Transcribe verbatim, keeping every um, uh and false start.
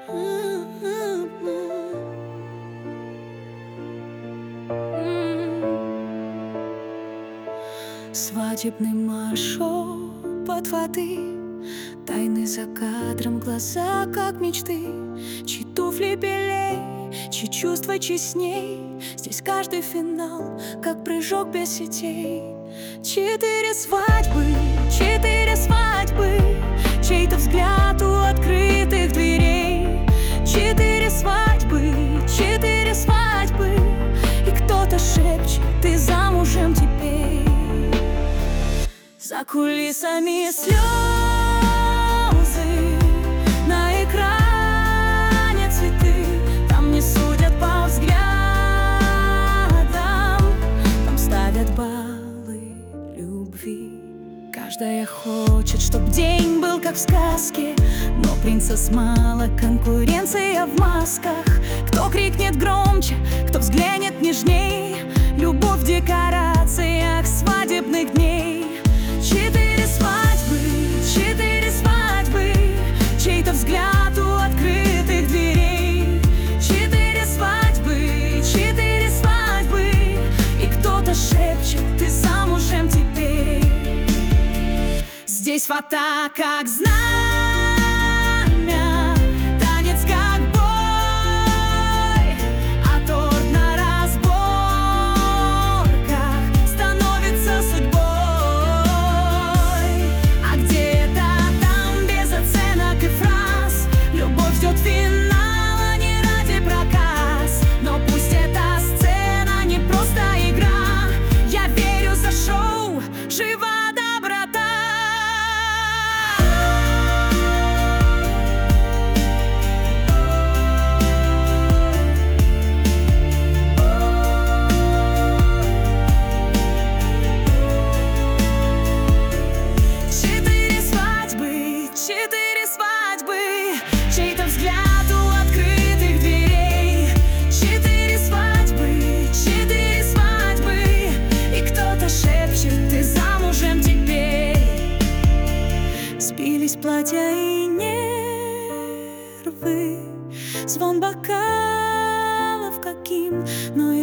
Свадебный марш под воды, тайны за кадром, глаза как мечты. Чьи туфли белей, чьи чувства честней. Здесь каждый финал, как прыжок без сетей. Четыре свадьбы, четыре свадьбы, чей-то взгляд у открытых дверей. Четыре свадьбы, четыре свадьбы, и кто-то шепчет: ты замужем теперь. За кулисами слезы, на экране цветы. Там не судят по взглядам, там ставят баллы любви. Каждая хочет, чтоб день был как в сказке, но принцесс мало, конкуренция в масках. Кто крикнет громче, кто взглянет нежней. Любовь в декорациях свадебных дней. Четыре свадьбы, четыре свадьбы, чей-то взгляд у открытых дверей. Четыре свадьбы, четыре свадьбы, и кто-то шепчет: ты замужем теперь. Здесь фата как знамя, танец как бой, а торт на разборках становится судьбой. А где-то там без оценок и фраз любовь ждет финала не ради проказ. Но пусть эта сцена не просто игра, я верю, за шоу жива доброта. Четыре свадьбы, чей-то взгляд у открытых дверей. Четыре свадьбы, четыре свадьбы, и кто-то шепчет: ты замужем теперь. Сбились платья и нервы, звон бокалов каким, но я